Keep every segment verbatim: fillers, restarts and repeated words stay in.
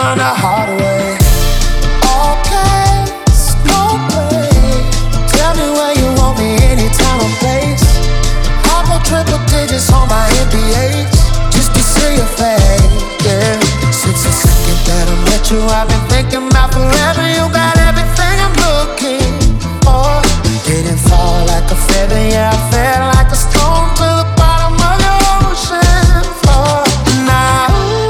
learn the hard way. All cash, no play. Tell me where you want me, anytime or place. Hop on triple digits on my N B H, just to see your face, yeah. Since the second that I met you, I've been thinking about forever. You got everything I'm looking for. Didn't fall like a feather, yeah, I fell like a stone to the bottom of the ocean floor. Now,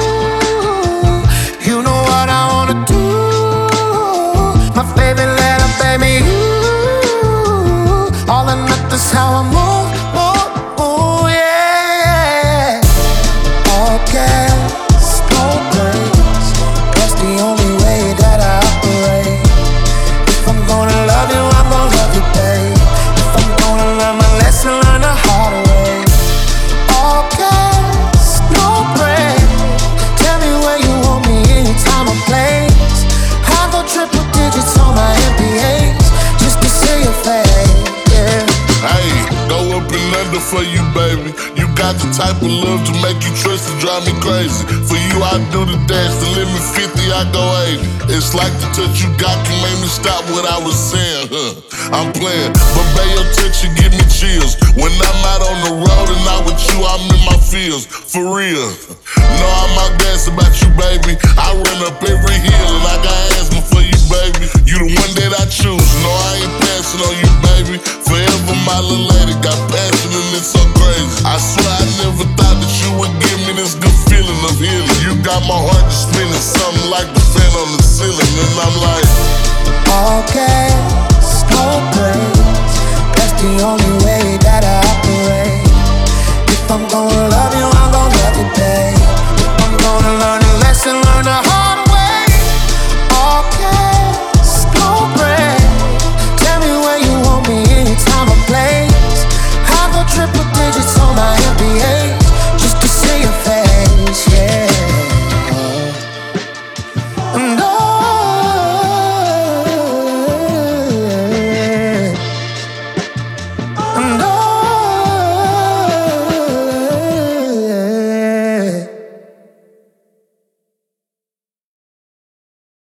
you know what I wanna do. My favorite letter, baby, you. All or nothing's how I move, move, move, yeah. All gas, no brakes. That's the only way that I operate. If I'm gonna love you, I'm gonna love you, babe. If I'm gonna learn my lesson, learn the hard way. All gas, no brakes. Tell me where you want me, anytime or place. I go triple digits on my N B H, just to see your face, yeah. Hey, go up and under for you, baby. You got the type of love to make you trust and drive me crazy. For you, I do the dash, the limit fifty, I go eighty. It's like the touch you got can make me stop what I was saying, huh? I'm playing, but babe, your touch, you give me chills. When I'm out on the road and not with you, I'm in my fields, for real. No, I'm out gas about you, baby. I run up every hill and I got asthma for you, baby. You the one that I choose. No, I ain't passing on you, baby. Forever my little lady, got passion and it's so crazy. I swear I never thought that you would give me this good feeling of healing. You got my heart just spinning something like the fan on the ceiling, and I'm like, okay.